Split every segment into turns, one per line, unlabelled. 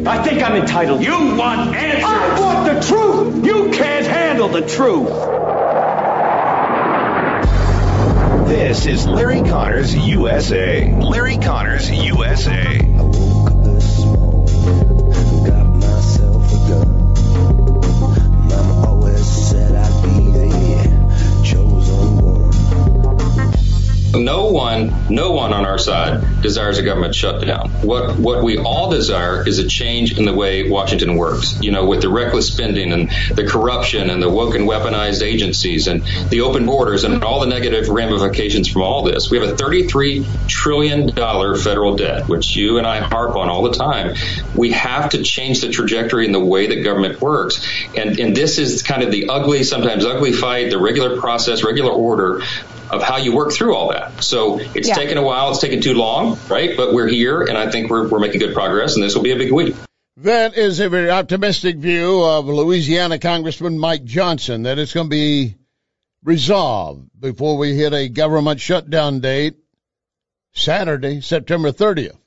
I think I'm entitled.
You want answers.
I want the truth. You can't handle the truth.
This is Larry Connors USA. Larry Connors USA.
I woke up this morning, got myself a gun. Mama always said I'd be the chosen one.
No one on our side desires a government shutdown. What we all desire is a change in the way Washington works. You know, with the reckless spending and the corruption and the woke and weaponized agencies and the open borders and all the negative ramifications from all this. We have a $33 trillion federal debt, which you and I harp on all the time. We have to change the trajectory in the way that government works. And this is kind of the sometimes ugly fight, the regular process, regular order of how you work through all that. So it's taken a while. It's taken too long, right? But we're here, and I think we're making good progress, and this will be a big week.
That is a very optimistic view of Louisiana Congressman Mike Johnson, that it's going to be resolved before we hit a government shutdown date, Saturday, September 30th.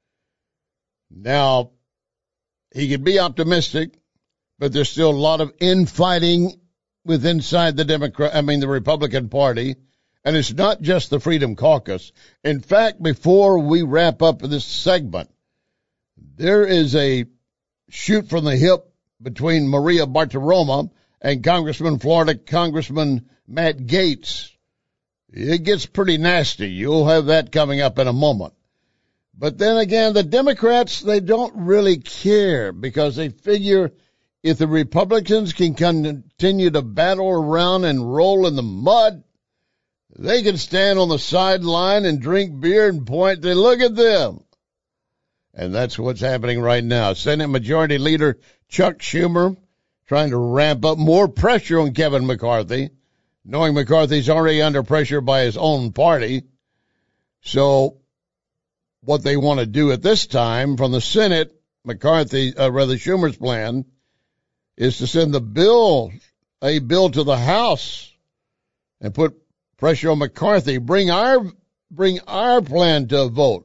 Now, he could be optimistic, but there's still a lot of infighting inside the Republican Party. And it's not just the Freedom Caucus. In fact, before we wrap up this segment, there is a shoot from the hip between Maria Bartiromo and Florida Congressman Matt Gaetz. It gets pretty nasty. You'll have that coming up in a moment. But then again, the Democrats, they don't really care because they figure if the Republicans can continue to battle around and roll in the mud, they can stand on the sideline and drink beer and point to, look at them. And that's what's happening right now. Senate Majority Leader Chuck Schumer trying to ramp up more pressure on Kevin McCarthy, knowing McCarthy's already under pressure by his own party. So what they want to do at this time from the Senate, Schumer's plan is to send a bill to the House and put pressure on McCarthy. Bring our plan to a vote.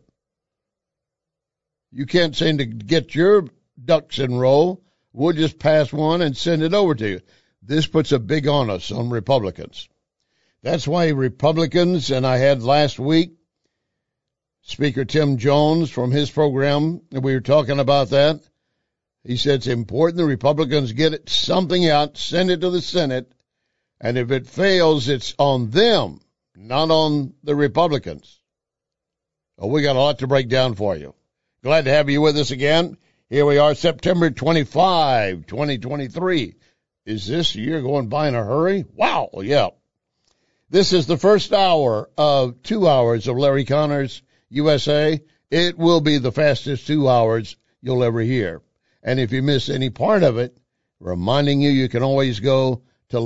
You can't seem to get your ducks in a row. We'll just pass one and send it over to you. This puts a big onus on Republicans. That's why Republicans, and I had last week Speaker Tim Jones from his program, and we were talking about that. He said it's important the Republicans get something out, send it to the Senate, and if it fails, it's on them, not on the Republicans. Oh, we got a lot to break down for you. Glad to have you with us again. Here we are, September 25, 2023. Is this year going by in a hurry? Wow, yeah. This is the first hour of 2 hours of Larry Connors USA. It will be the fastest 2 hours you'll ever hear. And if you miss any part of it, reminding you can always go to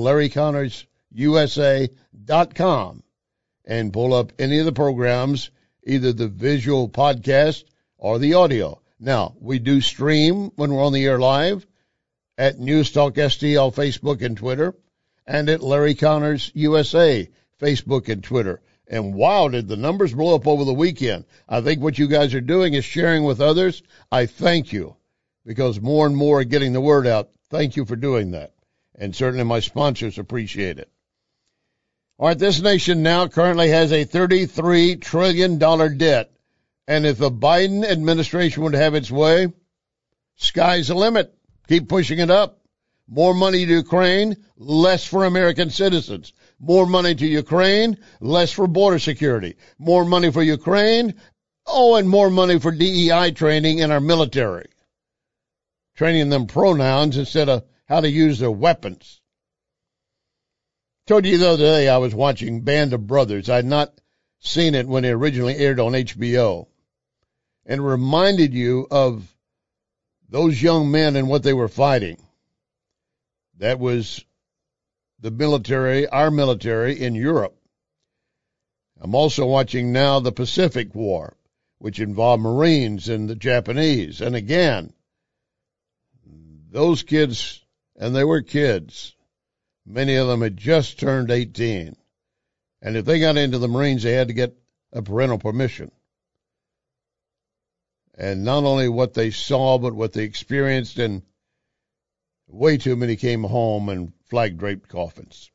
LarryConnorsUSA.com and pull up any of the programs, either the visual podcast or the audio. Now, we do stream when we're on the air live at News Talk ST on Facebook and Twitter, and at Larry Connors USA, Facebook and Twitter. And wow, did the numbers blow up over the weekend. I think what you guys are doing is sharing with others. I thank you, because more and more are getting the word out. Thank you for doing that. And certainly my sponsors appreciate it. All right, this nation now currently has a $33 trillion debt. And if the Biden administration would have its way, sky's the limit. Keep pushing it up. More money to Ukraine, less for American citizens. More money to Ukraine, less for border security. More money for Ukraine, and more money for DEI training in our military. Training them pronouns instead of how to use their weapons. Told you the other day I was watching Band of Brothers. I had not seen it when it originally aired on HBO. And reminded you of those young men and what they were fighting. That was the military, our military in Europe. I'm also watching now the Pacific War, which involved Marines and the Japanese. And again, those kids, and they were kids, many of them had just turned 18. And if they got into the Marines, they had to get a parental permission. And not only what they saw, but what they experienced, and way too many came home in flag-draped coffins.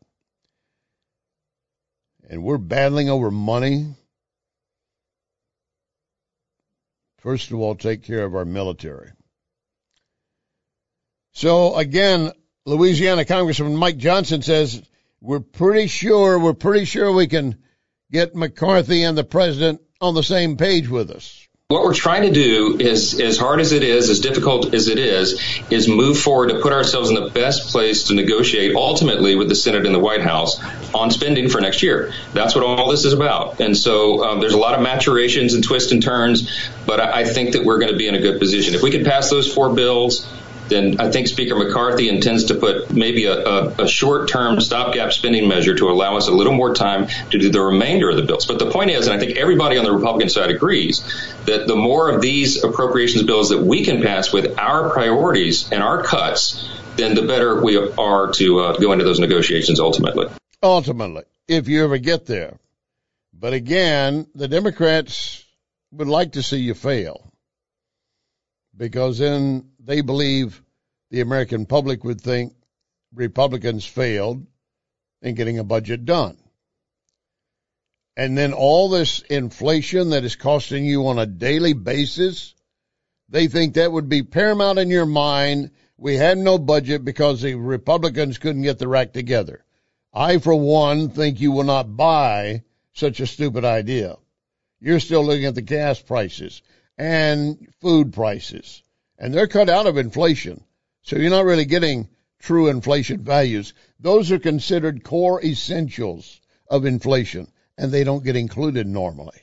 And we're battling over money. First of all, take care of our military. So, again, Louisiana Congressman Mike Johnson says, we're pretty sure we can get McCarthy and the president on the same page with us.
What we're trying to do is, as hard as it is, as difficult as it is move forward to put ourselves in the best place to negotiate ultimately with the Senate and the White House on spending for next year. That's what all this is about. And so there's a lot of maturations and twists and turns, but I think that we're going to be in a good position. If we can pass those 4 bills, then I think Speaker McCarthy intends to put maybe a short-term stopgap spending measure to allow us a little more time to do the remainder of the bills. But the point is, and I think everybody on the Republican side agrees, that the more of these appropriations bills that we can pass with our priorities and our cuts, then the better we are to go into those negotiations ultimately.
Ultimately, if you ever get there. But again, the Democrats would like to see you fail, because then they believe the American public would think Republicans failed in getting a budget done. And then all this inflation that is costing you on a daily basis, they think that would be paramount in your mind. We had no budget because the Republicans couldn't get their act together. I, for one, think you will not buy such a stupid idea. You're still looking at the gas prices and food prices, and they're cut out of inflation. So you're not really getting true inflation values. Those are considered core essentials of inflation, and they don't get included normally.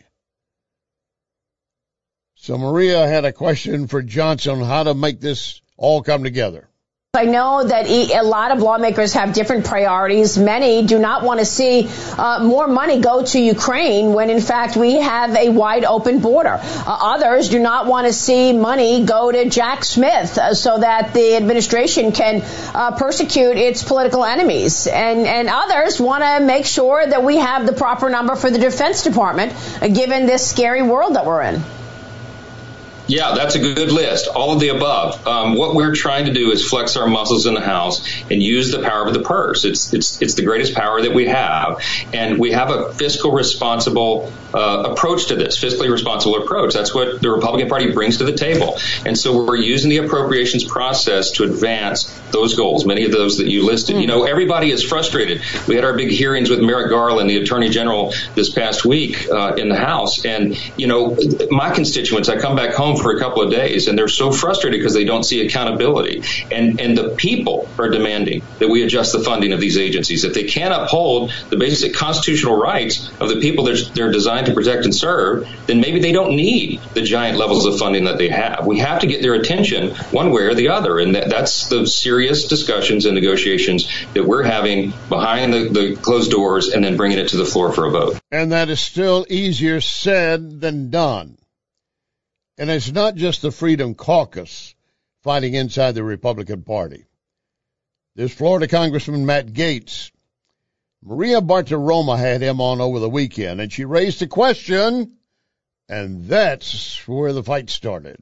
So Maria had a question for Johnson on how to make this all come together.
I know that a lot of lawmakers have different priorities. Many do not want to see more money go to Ukraine when, in fact, we have a wide open border. Others do not want to see money go to Jack Smith so that the administration can persecute its political enemies. And others want to make sure that we have the proper number for the Defense Department, given this scary world that we're in.
Yeah, that's a good list. All of the above. What we're trying to do is flex our muscles in the House and use the power of the purse. It's the greatest power that we have. And we have a fiscal responsible approach to this, fiscally responsible approach. That's what the Republican Party brings to the table. And so we're using the appropriations process to advance those goals, many of those that you listed. You know, everybody is frustrated. We had our big hearings with Merrick Garland, the Attorney General, this past week in the House. And, you know, my constituents, I come back home for a couple of days, and they're so frustrated because they don't see accountability. And the people are demanding that we adjust the funding of these agencies. If they can't uphold the basic constitutional rights of the people they're designed to protect and serve, then maybe they don't need the giant levels of funding that they have. We have to get their attention one way or the other, and that's the serious discussions and negotiations that we're having behind the closed doors and then bringing it to the floor for a vote.
And that is still easier said than done. And it's not just the Freedom Caucus fighting inside the Republican Party. There's Florida Congressman Matt Gaetz. Maria Bartiromo had him on over the weekend, and she raised a question, and that's where the fight started.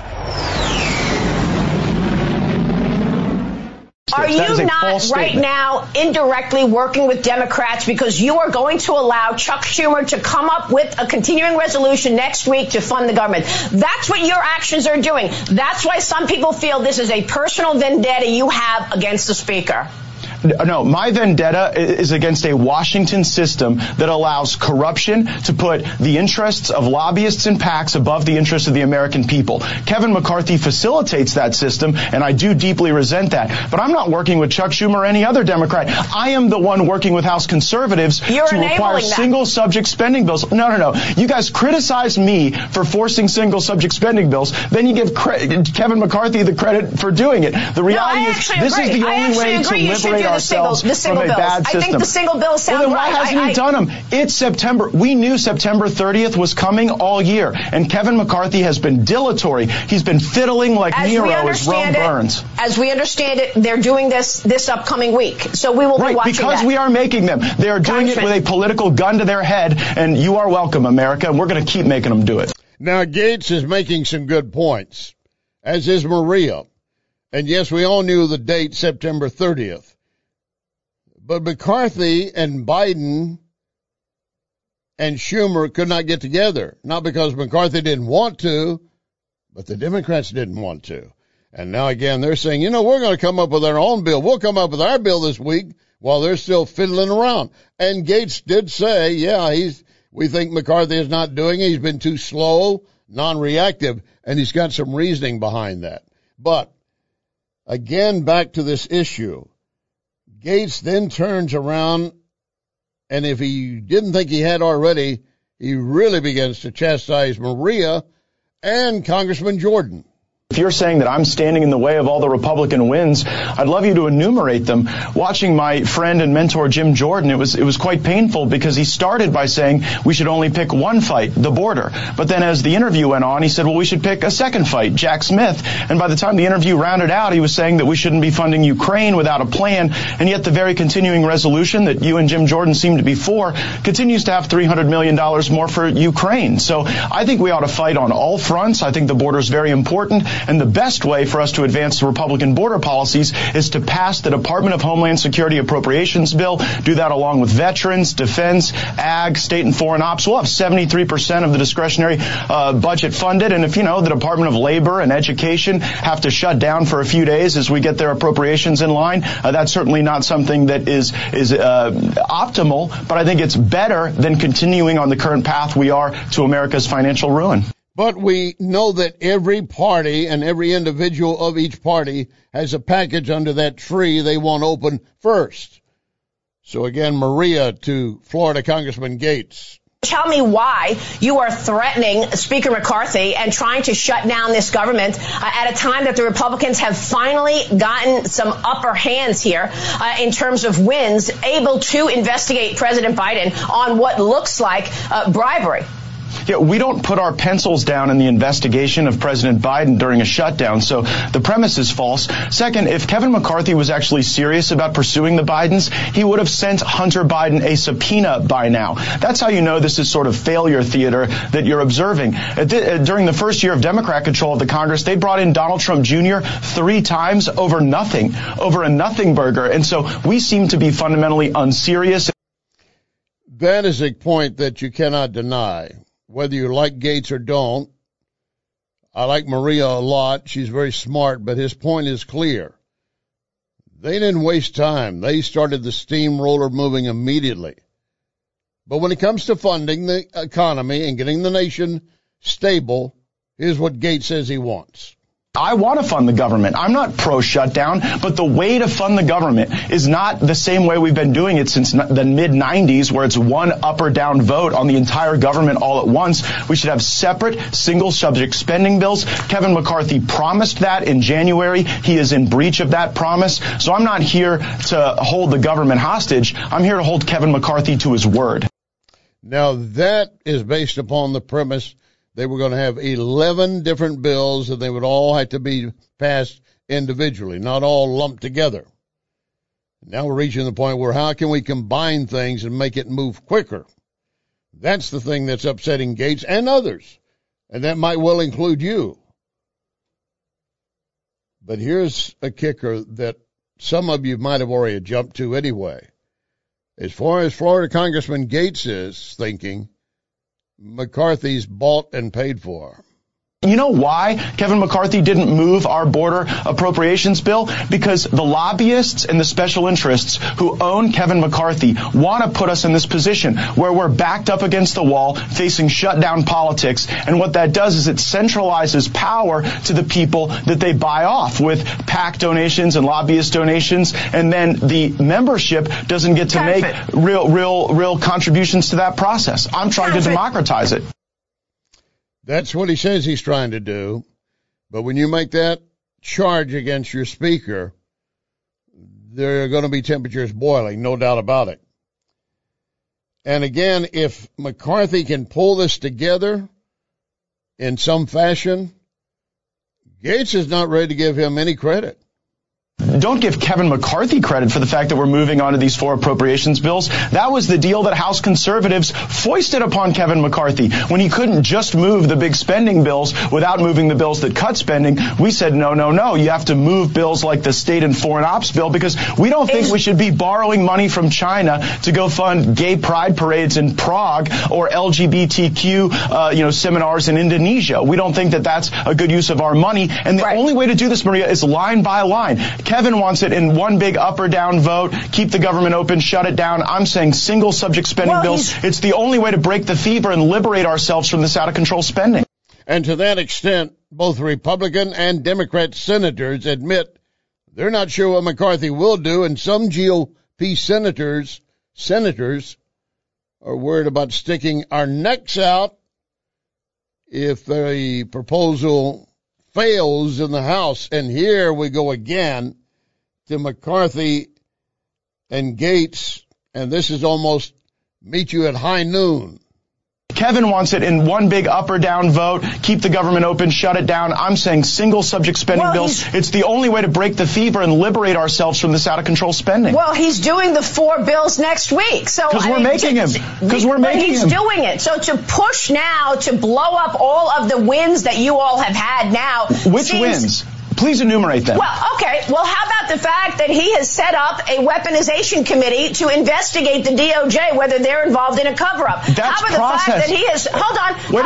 Are you not right now indirectly working with Democrats because you are going to allow Chuck Schumer to come up with a continuing resolution next week to fund the government? That's what your actions are doing. That's why some people feel this is a personal vendetta you have against the Speaker.
No, my vendetta is against a Washington system that allows corruption to put the interests of lobbyists and PACs above the interests of the American people. Kevin McCarthy facilitates that system, and I do deeply resent that. But I'm not working with Chuck Schumer or any other Democrat. I am the one working with House conservatives to require single-subject spending bills. No. You guys criticize me for forcing single-subject spending bills. Then you give Kevin McCarthy the credit for doing it. The reality is this is the only way to liberate ourselves from a bad system.
I think the single bills sound
well, then
right.
Why hasn't he done them? It's September. We knew September 30th was coming all year, and Kevin McCarthy has been dilatory. He's been fiddling like Nero as Rome burns.
As we understand it, they're doing this upcoming week, so we will be watching
because
that.
We are making them. They are doing it with a political gun to their head, and you are welcome, America, and we're going to keep making them do it.
Now, Gaetz is making some good points, as is Maria. And yes, we all knew the date, September 30th. But McCarthy and Biden and Schumer could not get together. Not because McCarthy didn't want to, but the Democrats didn't want to. And now again, they're saying, we're going to come up with our own bill. We'll come up with our bill this week while they're still fiddling around. And Gaetz did say, we think McCarthy is not doing it. He's been too slow, non-reactive, and he's got some reasoning behind that. But again, back to this issue. Gaetz then turns around, and if he didn't think he had already, he really begins to chastise Maria and Congressman Jordan.
If you're saying that I'm standing in the way of all the Republican wins, I'd love you to enumerate them. Watching my friend and mentor Jim Jordan, it was quite painful because he started by saying we should only pick one fight, the border. But then as the interview went on, he said, well, we should pick a second fight, Jack Smith. And by the time the interview rounded out, he was saying that we shouldn't be funding Ukraine without a plan. And yet the very continuing resolution that you and Jim Jordan seem to be for continues to have $300 million more for Ukraine. So I think we ought to fight on all fronts. I think the border is very important. And the best way for us to advance the Republican border policies is to pass the Department of Homeland Security Appropriations Bill, do that along with veterans, defense, ag, state and foreign ops. We'll have 73% of the discretionary budget funded. And if, the Department of Labor and Education have to shut down for a few days as we get their appropriations in line, that's certainly not something that is optimal. But I think it's better than continuing on the current path we are to America's financial ruin.
But we know that every party and every individual of each party has a package under that tree they want open first. So again, Maria to Florida Congressman Gaetz.
Tell me why you are threatening Speaker McCarthy and trying to shut down this government at a time that the Republicans have finally gotten some upper hands here in terms of wins, able to investigate President Biden on what looks like bribery.
Yeah, we don't put our pencils down in the investigation of President Biden during a shutdown, so the premise is false. Second, if Kevin McCarthy was actually serious about pursuing the Bidens, he would have sent Hunter Biden a subpoena by now. That's how you know this is sort of failure theater that you're observing. During the first year of Democrat control of the Congress, they brought in Donald Trump Jr. 3 times over a nothing burger, and so we seem to be fundamentally unserious.
That is a point that you cannot deny. Whether you like Gaetz or don't, I like Maria a lot. She's very smart, but his point is clear. They didn't waste time. They started the steamroller moving immediately. But when it comes to funding the economy and getting the nation stable, here's what Gaetz says he wants.
I want to fund the government. I'm not pro-shutdown, but the way to fund the government is not the same way we've been doing it since the mid-90s, where it's one up or down vote on the entire government all at once. We should have separate single-subject spending bills. Kevin McCarthy promised that in January. He is in breach of that promise. So I'm not here to hold the government hostage. I'm here to hold Kevin McCarthy to his word.
Now, that is based upon the premise they were going to have 11 different bills, and they would all have to be passed individually, not all lumped together. Now we're reaching the point where how can we combine things and make it move quicker? That's the thing that's upsetting Gaetz and others, and that might well include you. But here's a kicker that some of you might have already jumped to anyway. As far as Florida Congressman Gaetz is thinking, McCarthy's bought and paid for.
You know why Kevin McCarthy didn't move our border appropriations bill? Because the lobbyists and the special interests who own Kevin McCarthy want to put us in this position where we're backed up against the wall facing shutdown politics. And what that does is it centralizes power to the people that they buy off with PAC donations and lobbyist donations. And then the membership doesn't get to make real contributions to that process. I'm trying to democratize it.
That's what he says he's trying to do. But when you make that charge against your speaker, there are going to be temperatures boiling, no doubt about it. And again, if McCarthy can pull this together in some fashion, Gaetz is not ready to give him any credit.
Don't give Kevin McCarthy credit for the fact that we're moving on to these 4 appropriations bills. That was the deal that House conservatives foisted upon Kevin McCarthy. When he couldn't just move the big spending bills without moving the bills that cut spending, we said, no. You have to move bills like the state and foreign ops bill because we don't think we should be borrowing money from China to go fund gay pride parades in Prague or LGBTQ, seminars in Indonesia. We don't think that that's a good use of our money. And the only way to do this, Maria, is line by line. Kevin wants it in one big up or down vote, keep the government open, shut it down. I'm saying single subject spending bills. It's the only way to break the fever and liberate ourselves from this out of control spending.
And to that extent, both Republican and Democrat senators admit they're not sure what McCarthy will do, and some GOP senators are worried about sticking our necks out if the proposal fails in the House. And here we go again to McCarthy and Gates, and this is almost meet you at high noon.
Kevin wants it in one big up or down vote, keep the government open, shut it down. I'm saying single subject spending bills. It's the only way to break the fever and liberate ourselves from this out of control spending.
Well, he's doing the 4 bills next week.
Because we're making him.
He's doing it. So to push now to blow up all of the wins that you all have had now.
Which wins? Please enumerate them.
Well, okay. Well, how about the fact that he has set up a weaponization committee to investigate the DOJ, whether they're involved in a cover-up?
That's
how about
process.
The fact that he has, hold on. How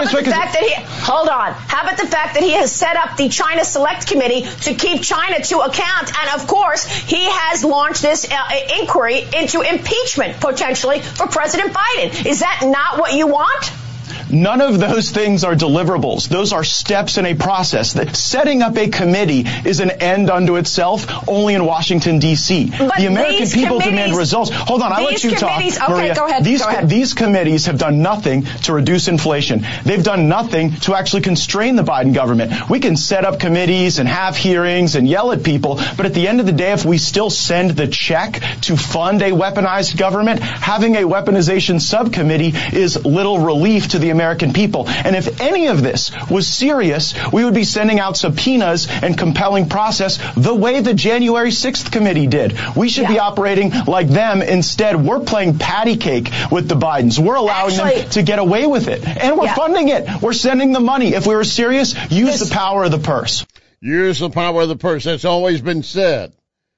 about the fact that he has set up the China Select Committee to keep China to account? And of course, he has launched this inquiry into impeachment, potentially, for President Biden. Is that not what you want?
None of those things are deliverables. Those are steps in a process. Setting up a committee is an end unto itself only in Washington, D.C. The American people demand results. Hold on, I'll let you talk, Maria.
Go ahead.
These committees have done nothing to reduce inflation. They've done nothing to actually constrain the Biden government. We can set up committees and have hearings and yell at people, but at the end of the day, if we still send the check to fund a weaponized government, having a weaponization subcommittee is little relief to the American people. And if any of this was serious, we would be sending out subpoenas and compelling process the way the January 6th committee did. We should be operating like them. Instead, we're playing patty cake with the Bidens. We're allowing them to get away with it. And we're funding it. We're sending the money. If we were serious, use the power of the purse.
Use the power of the purse. That's always been said.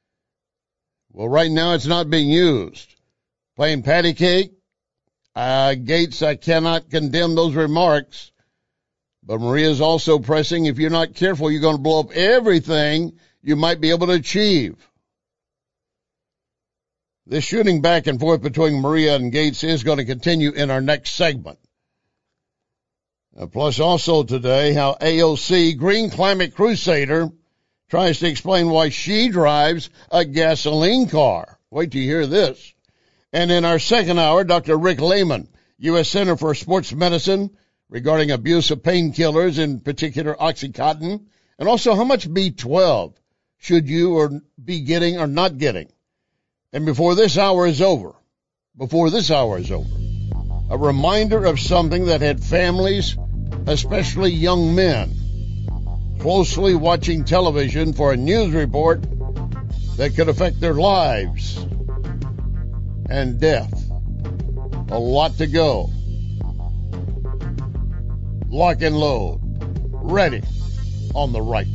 Well, right now it's not being used. Playing patty cake. Gates, I cannot condemn those remarks, but Maria's also pressing, if you're not careful, you're going to blow up everything you might be able to achieve. This shooting back and forth between Maria and Gates is going to continue in our next segment. Plus also today, how AOC, Green Climate Crusader, tries to explain why she drives a gasoline car. Wait till you hear this. And in our second hour, Dr. Rick Lehman, U.S. Center for Sports Medicine, regarding abuse of painkillers, in particular Oxycontin, and also how much B12 should you be getting or not getting. And before this hour is over, a reminder of something that had families, especially young men, closely watching television for a news report that could affect their lives and death. A lot to go. Lock and load. Ready on the right.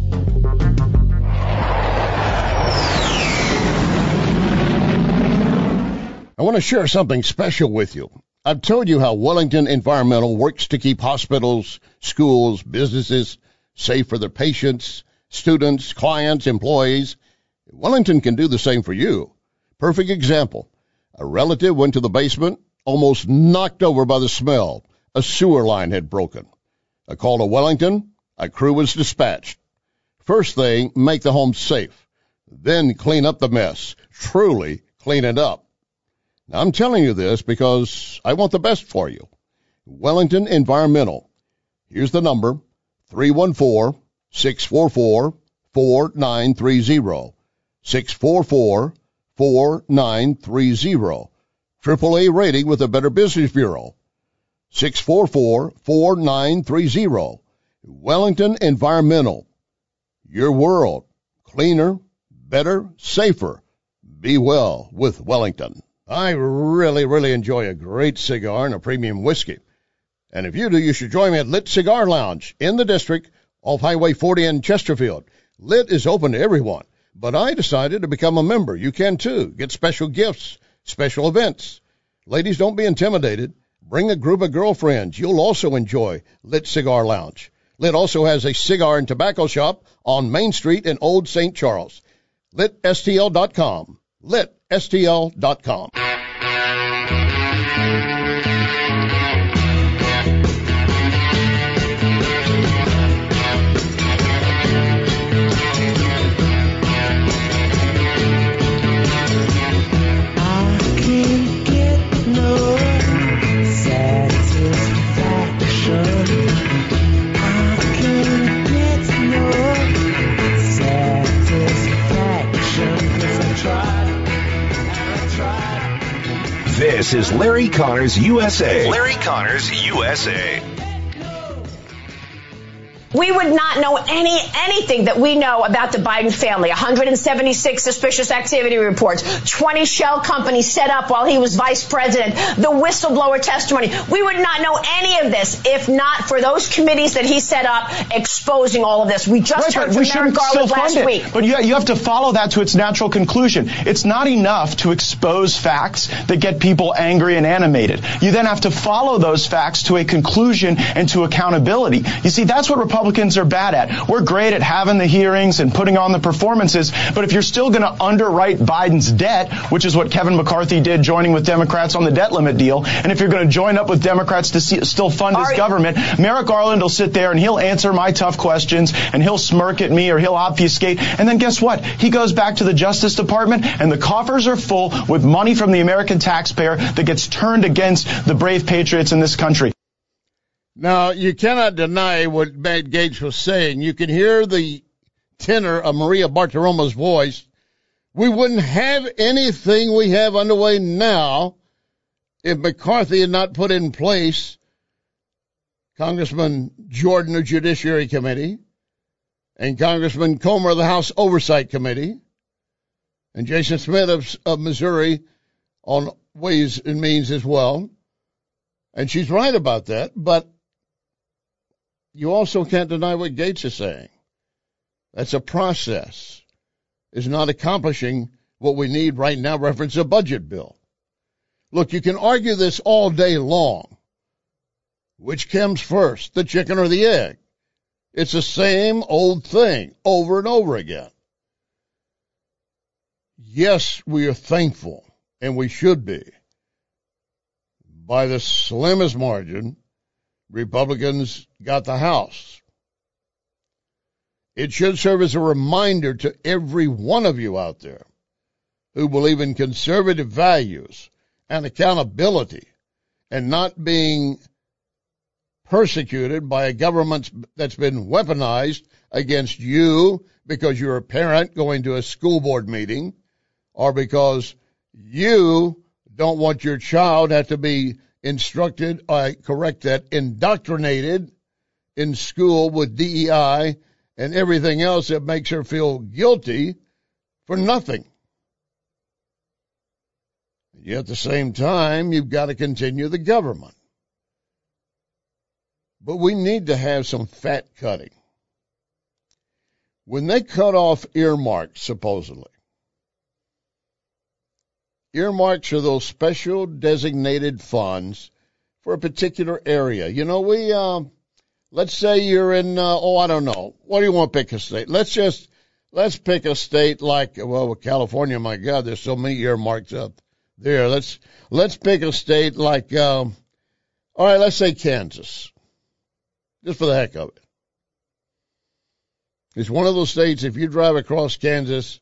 I want to share something special with you. I've told you how Wellington Environmental works to keep hospitals, schools, businesses safe for their patients, students, clients, employees. Wellington can do the same for you. Perfect example. A relative went to the basement, almost knocked over by the smell. A sewer line had broken. A call to Wellington, a crew was dispatched. First thing, make the home safe. Then clean up the mess. Truly clean it up. Now, I'm telling you this because I want the best for you. Wellington Environmental. Here's the number, 314-644-4930. 644-4930. AAA rating with the Better Business Bureau. 644-4930. Wellington Environmental. Your world. Cleaner, better, safer. Be well with Wellington. I really enjoy a great cigar and a premium whiskey. And if you do, you should join me at Lit Cigar Lounge in the district off Highway 40 in Chesterfield. Lit is open to everyone, but I decided to become a member. You can too. Get special gifts, special events. Ladies, don't be intimidated. Bring a group of girlfriends. You'll also enjoy Lit Cigar Lounge. Lit also has a cigar and tobacco shop on Main Street in Old St. Charles. LitSTL.com. LitSTL.com.
This is Larry Connors USA. Larry Connors USA.
We would not know anything that we know about the Biden family. 176 suspicious activity reports, 20 shell companies set up while he was vice president, the whistleblower testimony. We would not know any of this if not for those committees that he set up exposing all of this. We just heard from Merrick Garland last week.
But you have to follow that to its natural conclusion. It's not enough to expose facts that get people angry and animated. You then have to follow those facts to a conclusion and to accountability. You see, that's what Republicans are bad at. We're great at having the hearings and putting on the performances, but if you're still going to underwrite Biden's debt, which is what Kevin McCarthy did joining with Democrats on the debt limit deal, and if you're going to join up with Democrats to still fund his government, Merrick Garland will sit there and he'll answer my tough questions and he'll smirk at me or he'll obfuscate, and then guess what? He goes back to the Justice Department and the coffers are full with money from the American taxpayer that gets turned against the brave patriots in this country.
Now, you cannot deny what Matt Gaetz was saying. You can hear the tenor of Maria Bartiromo's voice. We wouldn't have anything we have underway now if McCarthy had not put in place Congressman Jordan of Judiciary Committee and Congressman Comer of the House Oversight Committee and Jason Smith of Missouri on Ways and Means as well. And she's right about that, but you also can't deny what Gaetz is saying. That's a process. It's not accomplishing what we need right now, reference a budget bill. Look, you can argue this all day long. Which comes first, the chicken or the egg? It's the same old thing over and over again. Yes, we are thankful, and we should be. By the slimmest margin, Republicans got the House. It should serve as a reminder to every one of you out there who believe in conservative values and accountability and not being persecuted by a government that's been weaponized against you because you're a parent going to a school board meeting or because you don't want your child to have to be instructed, indoctrinated in school with DEI and everything else that makes her feel guilty for nothing. Yet at the same time, you've got to continue the government. But we need to have some fat cutting. When they cut off earmarks, supposedly, earmarks are those special designated funds for a particular area. You know, let's say you're in, I don't know. What do you want to pick a state? Let's pick a state like, California, my God, there's so many earmarks up there. Let's pick a state like, all right, let's say Kansas. Just for the heck of it. It's one of those states, if you drive across Kansas,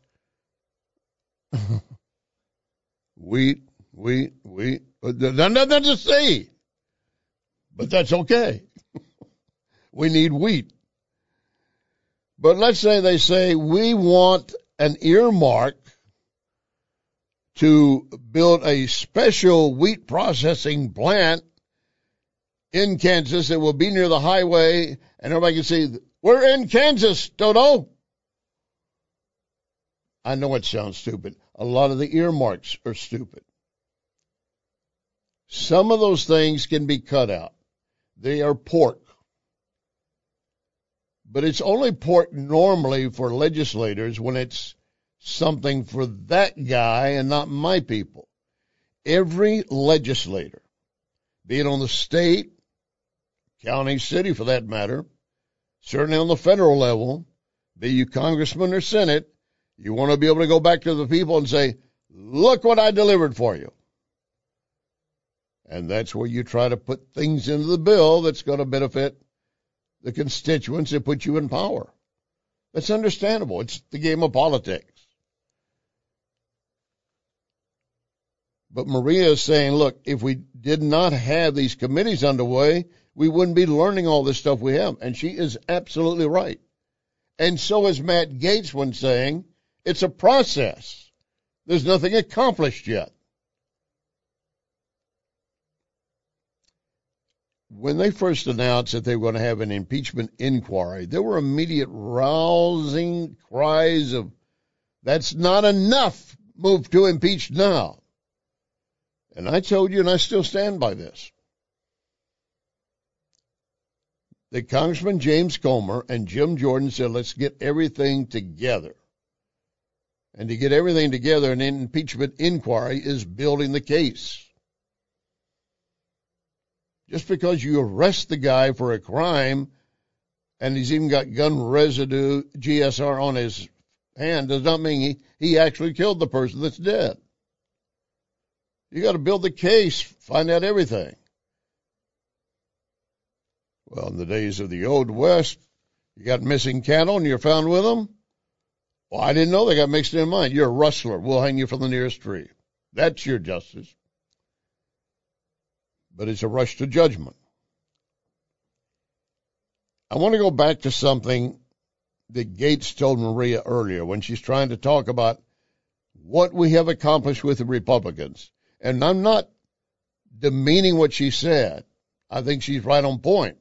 wheat, nothing to see. But that's okay. We need wheat. But let's say they say we want an earmark to build a special wheat processing plant in Kansas that will be near the highway, and everybody can see, we're in Kansas, Dodo. I know it sounds stupid. A lot of the earmarks are stupid. Some of those things can be cut out. They are pork. But it's only pork normally for legislators when it's something for that guy and not my people. Every legislator, be it on the state, county, city for that matter, certainly on the federal level, be you congressman or senate, you want to be able to go back to the people and say, look what I delivered for you. And that's where you try to put things into the bill that's going to benefit the constituents that put you in power. That's understandable. It's the game of politics. But Maria is saying, look, if we did not have these committees underway, we wouldn't be learning all this stuff we have. And she is absolutely right. And so is Matt Gaetz when saying it's a process. There's nothing accomplished yet. When they first announced that they were going to have an impeachment inquiry, there were immediate rousing cries of, that's not enough, move to impeach now. And I told you, and I still stand by this, that Congressman James Comer and Jim Jordan said, let's get everything together. And to get everything together, an impeachment inquiry is building the case. Just because you arrest the guy for a crime and he's even got gun residue, GSR, on his hand does not mean he actually killed the person that's dead. You got to build the case, find out everything. Well, in the days of the Old West, you got missing cattle and you're found with them. Well, I didn't know they got mixed in mine. You're a rustler. We'll hang you from the nearest tree. That's your justice. But it's a rush to judgment. I want to go back to something that Gaetz told Maria earlier when she's trying to talk about what we have accomplished with the Republicans. And I'm not demeaning what she said. I think she's right on point.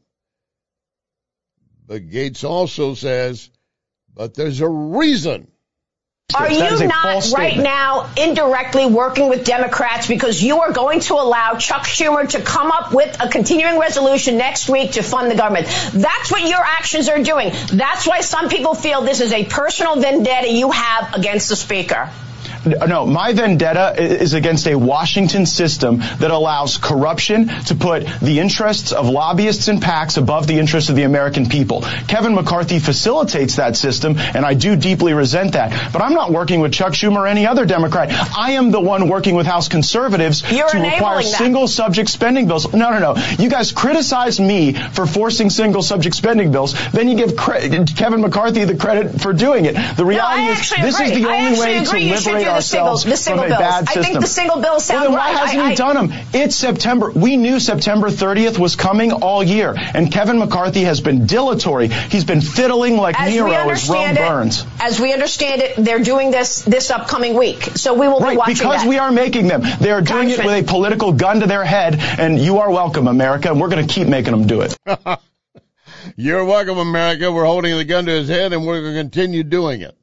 But Gaetz also says, but there's a reason.
Are you not right now indirectly working with Democrats because you are going to allow Chuck Schumer to come up with a continuing resolution next week to fund the government? That's what your actions are doing. That's why some people feel this is a personal vendetta you have against the Speaker.
No, my vendetta is against a Washington system that allows corruption to put the interests of lobbyists and PACs above the interests of the American people. Kevin McCarthy facilitates that system, and I do deeply resent that. But I'm not working with Chuck Schumer or any other Democrat. I am the one working with House conservatives to require single-subject spending bills. No. You guys criticize me for forcing single-subject spending bills. Then you give Kevin McCarthy the credit for doing it. The reality is this is the only way to liberate ourselves from a bad system.
I think the single bills sound
then why hasn't he done them? It's September. We knew September 30th was coming all year, and Kevin McCarthy has been dilatory. He's been fiddling like Nero as Rome burns.
As we understand it, they're doing this upcoming week, so we will be watching
because
that.
We are making them. They are doing it with a political gun to their head, and you are welcome, America, and we're going to keep making them do it.
You're welcome, America. We're holding the gun to his head, and we're going to continue doing it.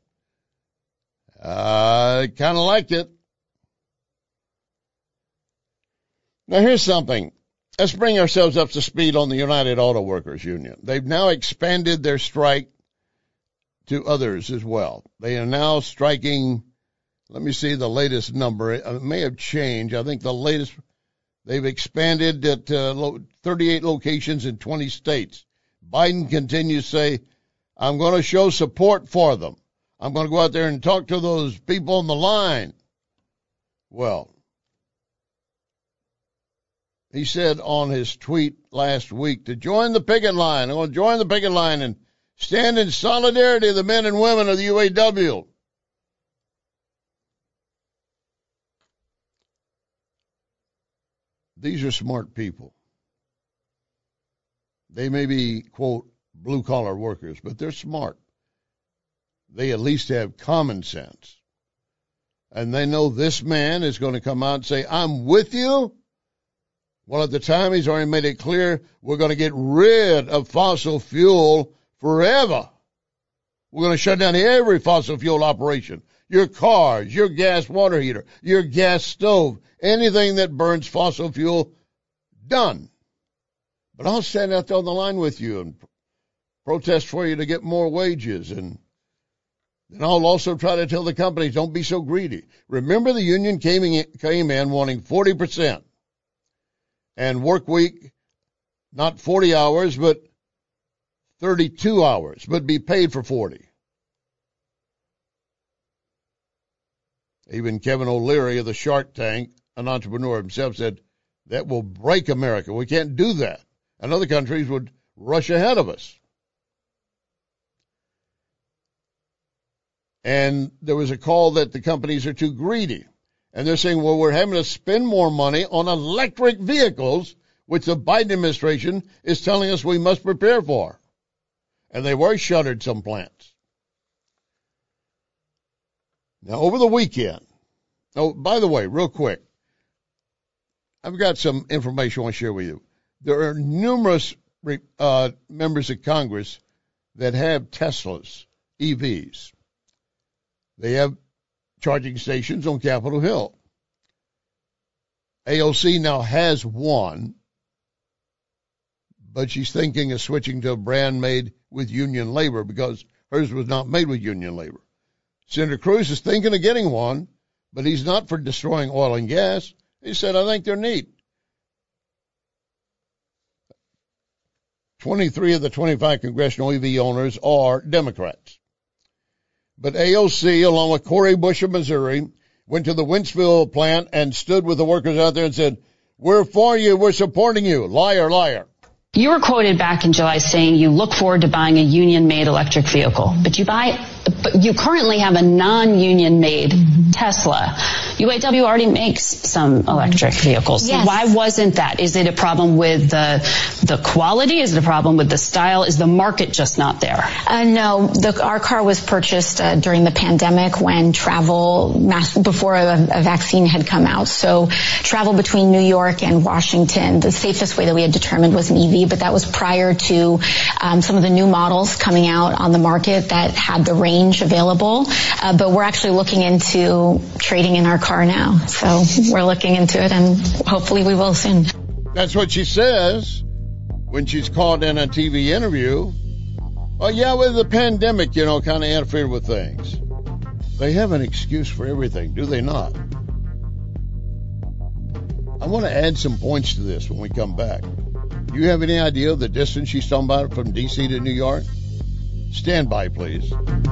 I kind of like it. Now, here's something. Let's bring ourselves up to speed on the United Auto Workers Union. They've now expanded their strike to others as well. They are now striking, let me see the latest number. It may have changed. I think the latest, they've expanded at 38 locations in 20 states. Biden continues to say, I'm going to show support for them. I'm going to go out there and talk to those people on the line. Well, he said on his tweet last week to join the picket line. I'm going to join the picket line and stand in solidarity of the men and women of the UAW. These are smart people. They may be, quote, blue-collar workers, but they're smart. They at least have common sense. And they know this man is going to come out and say, I'm with you. Well, at the time, he's already made it clear we're going to get rid of fossil fuel forever. We're going to shut down every fossil fuel operation. your cars, your gas water heater, your gas stove, anything that burns fossil fuel, done. But I'll stand out there on the line with you and protest for you to get more wages. And I'll also try to tell the companies, don't be so greedy. Remember, the union came in wanting 40% and work week, not 40 hours, but 32 hours, but be paid for 40. Even Kevin O'Leary of the Shark Tank, an entrepreneur himself, said, that will break America. We can't do that. And other countries would rush ahead of us. And there was a call that the companies are too greedy. And they're saying, well, we're having to spend more money on electric vehicles, which the Biden administration is telling us we must prepare for. And they were shuttered some plants. Now, over the weekend, oh, by the way, real quick, I've got some information I want to share with you. There are numerous members of Congress that have Teslas, EVs. They have charging stations on Capitol Hill. AOC now has one, but she's thinking of switching to a brand made with union labor because hers was not made with union labor. Senator Cruz is thinking of getting one, but he's not for destroying oil and gas. He said, I think they're neat. 23 of the 25 congressional EV owners are Democrats. But AOC, along with Cori Bush of Missouri, went to the Wentzville plant and stood with the workers out there and said, we're for you, we're supporting you. Liar, liar.
You were quoted back in July saying you look forward to buying a union-made electric vehicle, but you currently have a non-union-made Tesla. UAW already makes some electric vehicles.
Yes.
Why wasn't that? Is it a problem with the quality? Is it a problem with the style? Is the market just not there?
No, our car was purchased during the pandemic when before a vaccine had come out. So travel between New York and Washington, the safest way that we had determined was an EV, but that was prior to some of the new models coming out on the market that had the range available. But we're actually looking into trading in our car now. So we're looking into it, and hopefully we will soon.
That's what she says when she's called in a TV interview. Oh, yeah, with the pandemic, kind of interfered with things. They have an excuse for everything, do they not? I want to add some points to this when we come back. Do you have any idea of the distance she's talking about from D.C. to New York? Stand by, please.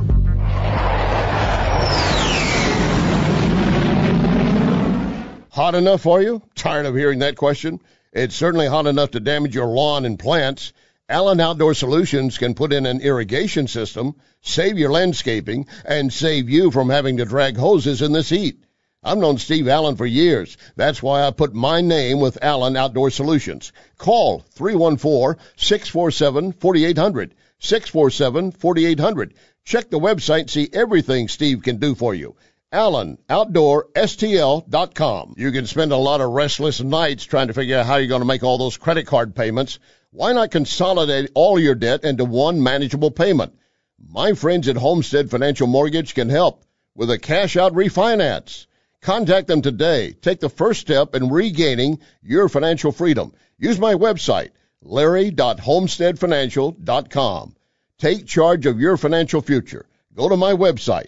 Hot enough for you? Tired of hearing that question? It's certainly hot enough to damage your lawn and plants. Allen Outdoor Solutions can put in an irrigation system, save your landscaping, and save you from having to drag hoses in this heat. I've known Steve Allen for years. That's why I put my name with Allen Outdoor Solutions. Call 314-647-4800. 647-4800. Check the website, see everything Steve can do for you. AllenOutdoorSTL.com. You can spend a lot of restless nights trying to figure out how you're going to make all those credit card payments. Why not consolidate all your debt into one manageable payment? My friends at Homestead Financial Mortgage can help with a cash-out refinance. Contact them today. Take the first step in regaining your financial freedom. Use my website, larry.homesteadfinancial.com. Take charge of your financial future. Go to my website,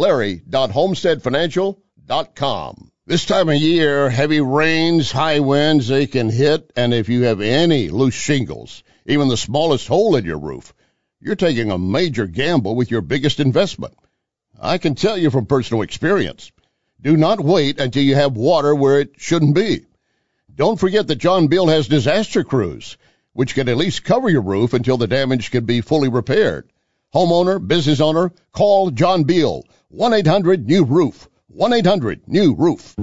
larry.homesteadfinancial.com. This time of year, heavy rains, high winds, they can hit, and if you have any loose shingles, even the smallest hole in your roof, you're taking a major gamble with your biggest investment. I can tell you from personal experience. Do not wait until you have water where it shouldn't be. Don't forget that John Beal has disaster crews, which can at least cover your roof until the damage can be fully repaired. Homeowner, business owner, call John Beal, 1-800-NEW-ROOF, 1-800-NEW-ROOF.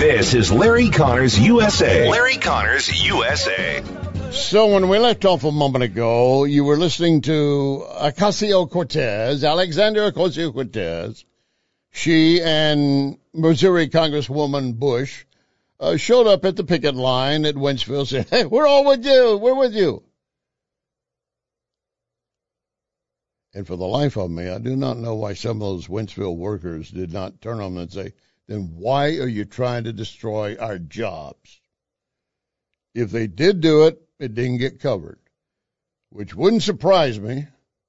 This is Larry Connors USA. Larry Connors USA.
So when we left off a moment ago, you were listening to Ocasio-Cortez, Alexandria Ocasio-Cortez. She and Missouri Congresswoman Bush showed up at the picket line at Wentzville, saying, "Hey, we're all with you. We're with you." And for the life of me, I do not know why some of those Wentzville workers did not turn on them and say, "Then why are you trying to destroy our jobs?" If they did do it, it didn't get covered, which wouldn't surprise me.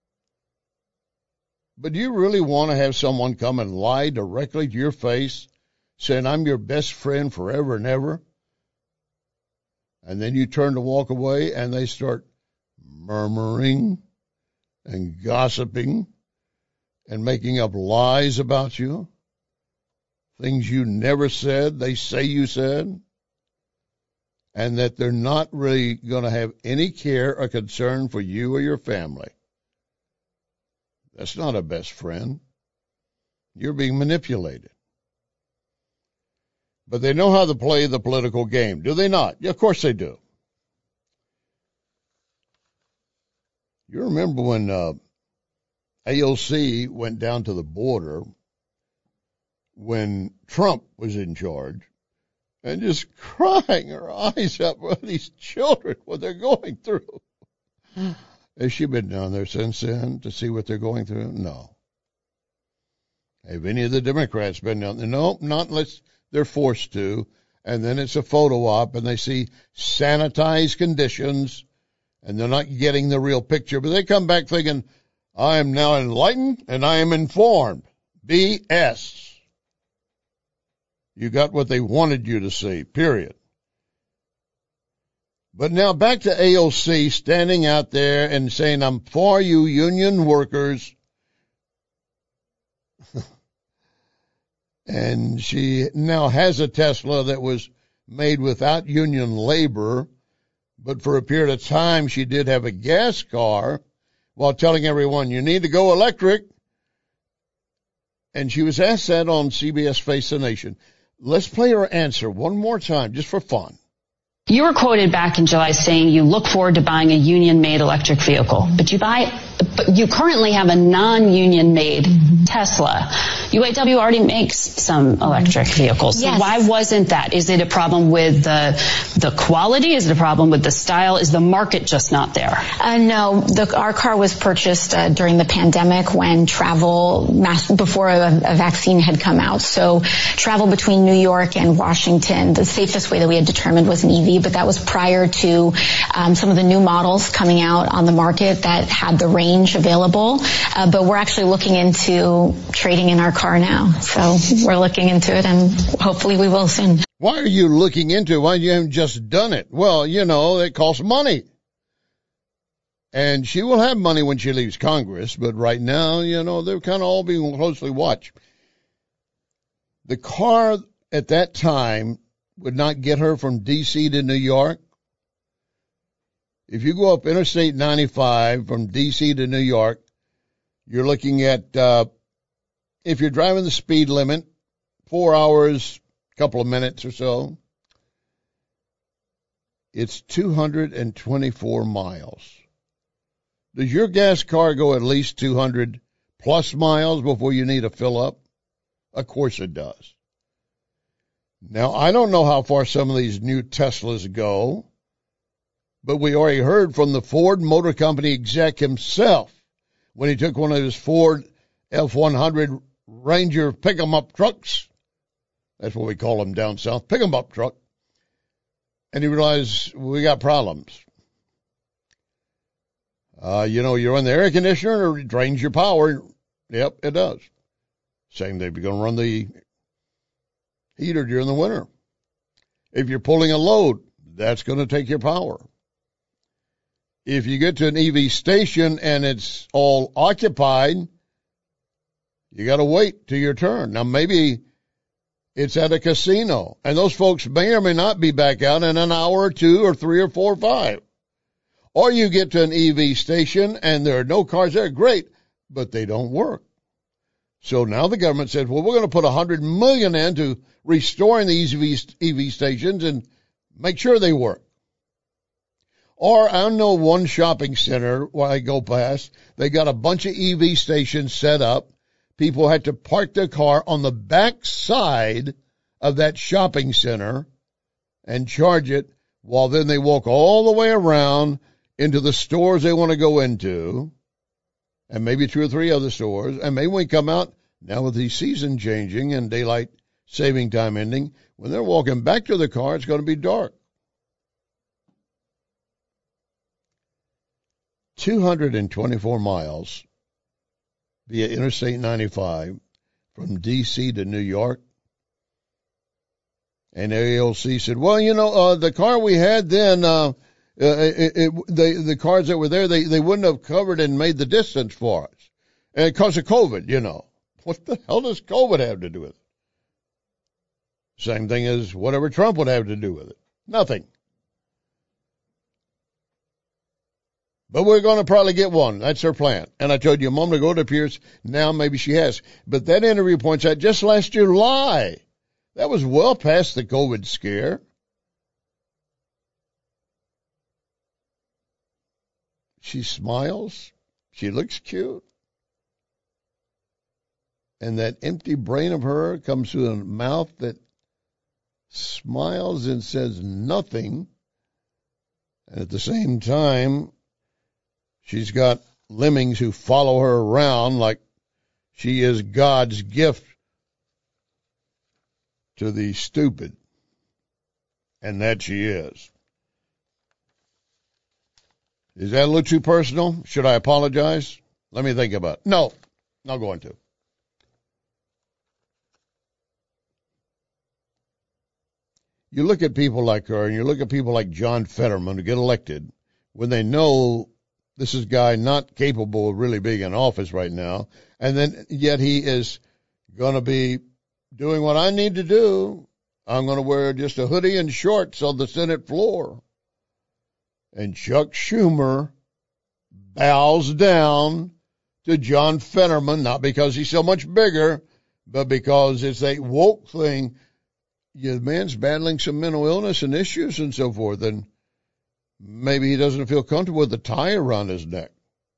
But do you really want to have someone come and lie directly to your face, saying, "I'm your best friend forever and ever"? And then you turn to walk away and they start murmuring and gossiping and making up lies about you, things you never said, they say you said, and that they're not really going to have any care or concern for you or your family. That's not a best friend. You're being manipulated. But they know how to play the political game, do they not? Yeah, of course they do. You remember when AOC went down to the border when Trump was in charge, and just crying her eyes out for these children, what they're going through. Has she been down there since then to see what they're going through? No. Have any of the Democrats been down there? No, not unless they're forced to. And then it's a photo op, and they see sanitized conditions, and they're not getting the real picture. But they come back thinking, "I am now enlightened, and I am informed." BS. You got what they wanted you to see, period. But now back to AOC standing out there and saying, "I'm for you union workers." And she now has a Tesla that was made without union labor, but for a period of time she did have a gas car while telling everyone, "You need to go electric." And she was asked that on CBS Face the Nation. Let's play her answer one more time, just for fun.
You were quoted back in July saying you look forward to buying a union-made electric vehicle, but you currently have a non-union-made Tesla. UAW already makes some electric vehicles.
Yes.
So why wasn't that? Is it a problem with the quality? Is it a problem with the style? Is the market just not there?
No, our car was purchased during the pandemic when before a vaccine had come out. So travel between New York and Washington, the safest way that we had determined was an EV, but that was prior to some of the new models coming out on the market that had the range available. But we're actually looking into trading in our car now. So we're looking into it, and hopefully we will soon.
Why are you looking into it? Why you haven't just done it? Well, it costs money. And she will have money when she leaves Congress, but right now, they're kind of all being closely watched. The car at that time would not get her from D.C. to New York. If you go up Interstate 95 from D.C. to New York, you're looking at, if you're driving the speed limit, 4 hours, couple of minutes or so, it's 224 miles. Does your gas car go at least 200 plus miles before you need a fill up? Of course it does. Now, I don't know how far some of these new Teslas go, but we already heard from the Ford Motor Company exec himself when he took one of his Ford F-100 Ranger pick-em-up trucks. That's what we call them down south, pick-em-up truck. And he realized we got problems. You run the air conditioner, it drains your power. Yep, it does. Same thing if you're going to run the heater during the winter. If you're pulling a load, that's going to take your power. If you get to an EV station and it's all occupied, you got to wait till your turn. Now, maybe it's at a casino, and those folks may or may not be back out in an hour or two or 3 or 4 or 5. Or you get to an EV station and there are no cars there. Great, but they don't work. So now the government said, well, we're going to put $100 million into restoring these EV stations and make sure they work. Or I know one shopping center where I go past, they got a bunch of EV stations set up. People had to park their car on the back side of that shopping center and charge it, while then they walk all the way around into the stores they want to go into, and maybe 2 or 3 other stores. And maybe when we come out, now with the season changing and daylight saving time ending, when they're walking back to the car, it's going to be dark. 224 miles via Interstate 95 from D.C. to New York. And AOC said, well, you know, the car we had then, the cars that were there, they wouldn't have covered and made the distance for us. And because of COVID, you know. What the hell does COVID have to do with it? Same thing as whatever Trump would have to do with it. Nothing. But we're going to probably get one. That's her plan. And I told you a moment ago, it appears now maybe she has. But that interview points out just last July, that was well past the COVID scare. She smiles. She looks cute. And that empty brain of her comes to a mouth that smiles and says nothing. And at the same time, she's got lemmings who follow her around like she is God's gift to the stupid. And that she is. Is that a little too personal? Should I apologize? Let me think about it. No, not going to. You look at people like her, and you look at people like John Fetterman who get elected when they know this is a guy not capable of really being in office right now, and then yet he is going to be doing what I need to do. I'm going to wear just a hoodie and shorts on the Senate floor. And Chuck Schumer bows down to John Fetterman, not because he's so much bigger, but because it's a woke thing. The man's battling some mental illness and issues and so forth, and maybe he doesn't feel comfortable with the tie around his neck.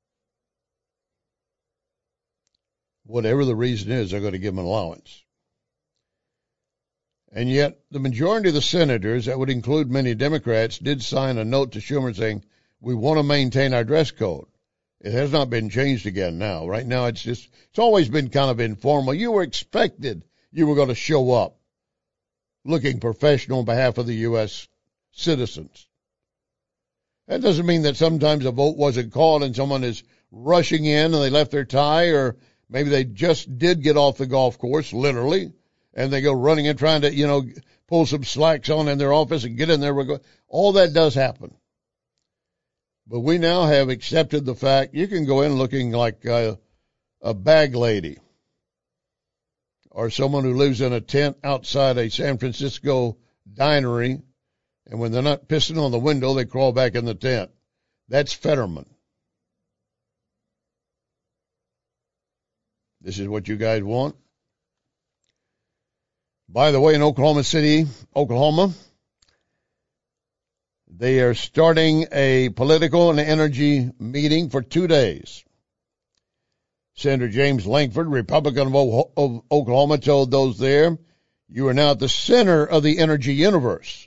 Whatever the reason is, they're going to give him an allowance. And yet, the majority of the senators, that would include many Democrats, did sign a note to Schumer saying, we want to maintain our dress code. It has not been changed again now. Right now, it's always been kind of informal. You were expected you were going to show up looking professional on behalf of the U.S. citizens. That doesn't mean that sometimes a vote wasn't called and someone is rushing in and they left their tie, or maybe they just did get off the golf course, literally, and they go running and trying to, pull some slacks on in their office and get in there. All that does happen. But we now have accepted the fact you can go in looking like a bag lady or someone who lives in a tent outside a San Francisco dinery, and when they're not pissing on the window, they crawl back in the tent. That's Fetterman. This is what you guys want? By the way, in Oklahoma City, Oklahoma, they are starting a political and energy meeting for 2 days. Senator James Lankford, Republican of Oklahoma, told those there, you are now at the center of the energy universe.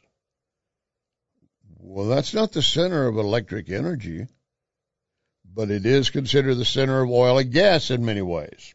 Well, that's not the center of electric energy, but it is considered the center of oil and gas in many ways.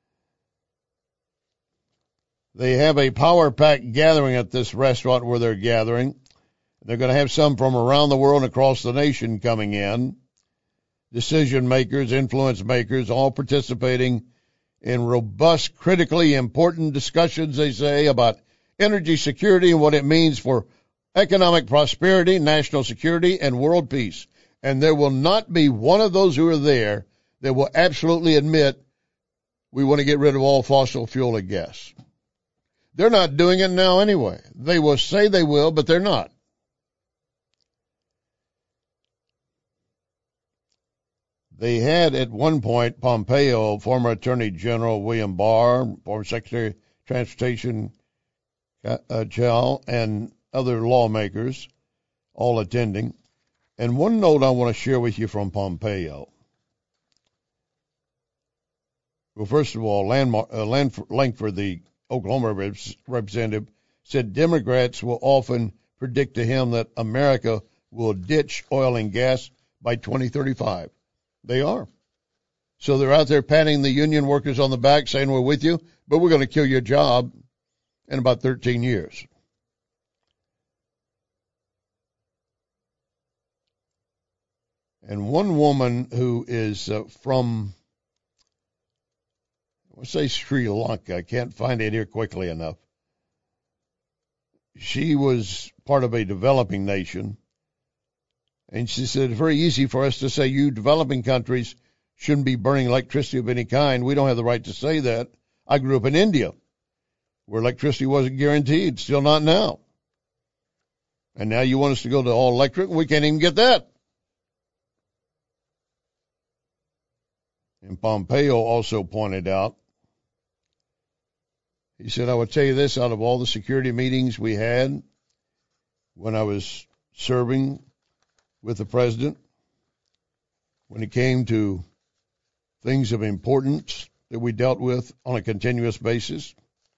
They have a power pack gathering at this restaurant where they're gathering. They're going to have some from around the world and across the nation coming in. Decision makers, influence makers, all participating in robust, critically important discussions, they say, about energy security and what it means for economic prosperity, national security, and world peace. And there will not be one of those who are there that will absolutely admit we want to get rid of all fossil fuel and gas. They're not doing it now anyway. They will say they will, but they're not. They had at one point Pompeo, former Attorney General William Barr, former Secretary of Transportation Chao, and other lawmakers all attending. And one note I want to share with you from Pompeo. Well, first of all, Langford, the Oklahoma representative, said Democrats will often predict to him that America will ditch oil and gas by 2035. They are. So they're out there patting the union workers on the back saying, we're with you, but we're going to kill your job in about 13 years. And one woman who is from, let's say Sri Lanka, I can't find it here quickly enough. She was part of a developing nation. And she said, it's very easy for us to say you developing countries shouldn't be burning electricity of any kind. We don't have the right to say that. I grew up in India, where electricity wasn't guaranteed, still not now. And now you want us to go to all electric? We can't even get that. And Pompeo also pointed out, he said, I would tell you this, out of all the security meetings we had when I was serving with the president, when it came to things of importance that we dealt with on a continuous basis,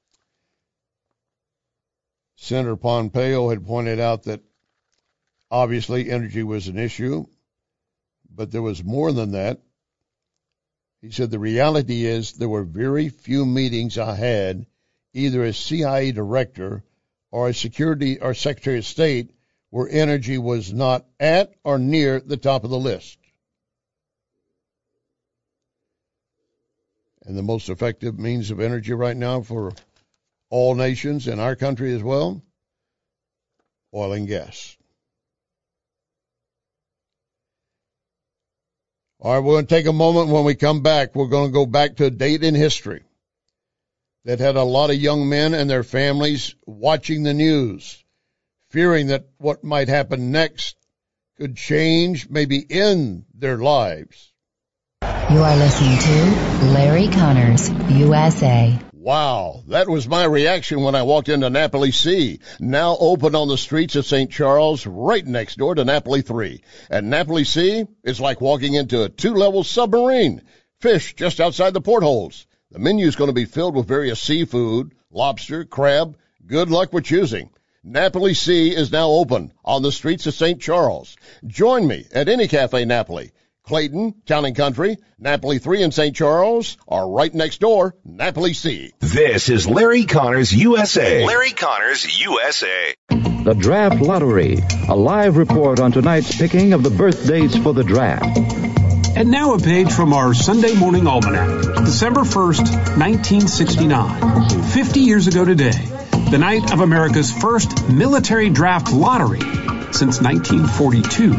Senator Pompeo had pointed out that obviously energy was an issue, but there was more than that. He said the reality is there were very few meetings I had, either as CIA director or as Secretary of State, where energy was not at or near the top of the list. And the most effective means of energy right now for all nations in our country as well, oil and gas. All right, we're going to take a moment. When we come back, we're going to go back to a date in history that had a lot of young men and their families watching the news, fearing that what might happen next could change, maybe end their lives.
You are listening to Larry Connors, USA.
Wow, that was my reaction when I walked into Napoli Sea, now open on the streets of St. Charles, right next door to Napoli 3. And Napoli Sea is like walking into a 2-level submarine. Fish just outside the portholes. The menu is going to be filled with various seafood, lobster, crab. Good luck with choosing. Napoli Sea is now open on the streets of St. Charles. Join me at any Cafe Napoli. Clayton, Town and Country, Napoli 3 in St. Charles, are right next door, Napoli Sea.
This is Larry Connors USA. Larry Connors USA.
The Draft Lottery, a live report on tonight's picking of the birthdays for the draft.
And now a page from our Sunday morning almanac, December 1st, 1969. 50 years ago today, the night of America's first military draft lottery since 1942.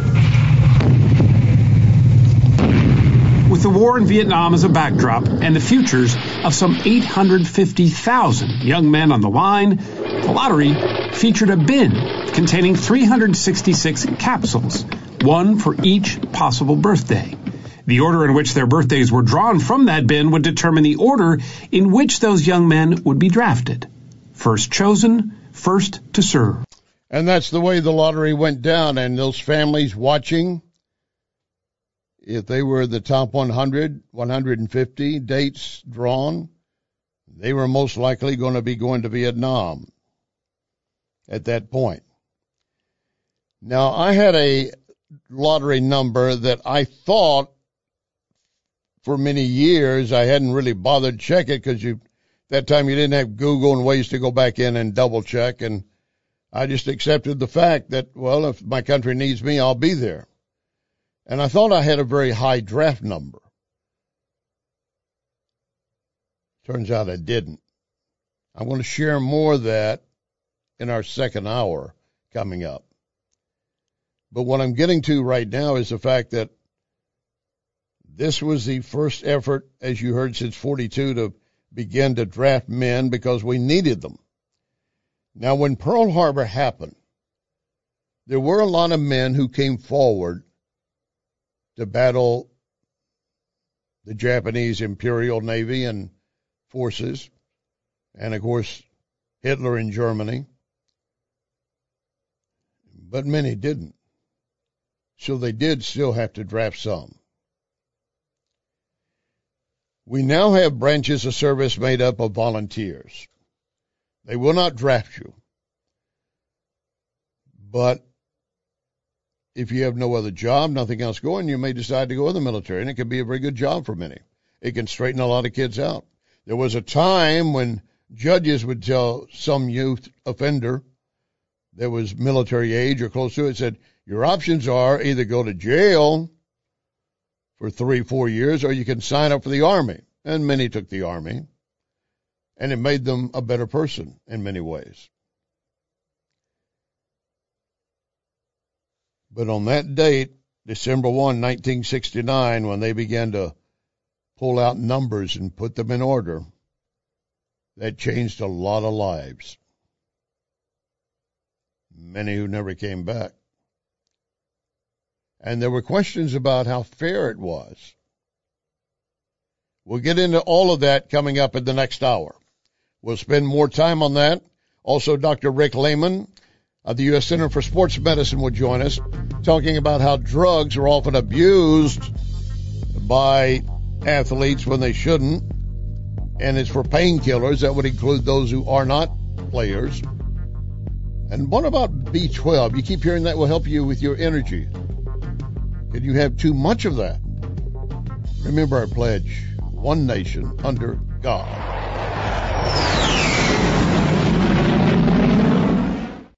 With the war in Vietnam as a backdrop and the futures of some 850,000 young men on the line, the lottery featured a bin containing 366 capsules, one for each possible birthday. The order in which their birthdays were drawn from that bin would determine the order in which those young men would be drafted. First chosen, first to serve.
And that's the way the lottery went down, and those families watching, if they were the top 100, 150 dates drawn, they were most likely going to be going to Vietnam at that point. Now, I had a lottery number that I thought for many years, I hadn't really bothered to check it because that time you didn't have Google and ways to go back in and double check. And I just accepted the fact that, well, if my country needs me, I'll be there. And I thought I had a very high draft number. Turns out I didn't. I'm going to share more of that in our second hour coming up. But what I'm getting to right now is the fact that this was the first effort, as you heard, since 42 to begin to draft men because we needed them. Now, when Pearl Harbor happened, there were a lot of men who came forward to battle the Japanese Imperial Navy and forces, and, of course, Hitler in Germany. But many didn't. So they did still have to draft some. We now have branches of service made up of volunteers. They will not draft you. But if you have no other job, nothing else going, you may decide to go in the military, and it can be a very good job for many. It can straighten a lot of kids out. There was a time when judges would tell some youth offender that was military age or close to it, said, your options are either go to jail for 3-4 years or you can sign up for the Army. And many took the Army, and it made them a better person in many ways. But on that date, December 1, 1969, when they began to pull out numbers and put them in order, that changed a lot of lives. Many who never came back. And there were questions about how fair it was. We'll get into all of that coming up in the next hour. We'll spend more time on that. Also, Dr. Rick Lehman of the U.S. Center for Sports Medicine will join us, talking about how drugs are often abused by athletes when they shouldn't, and it's for painkillers. That would include those who are not players. And what about B12? You keep hearing that will help you with your energy. Can you have too much of that? Remember our pledge, one nation under God.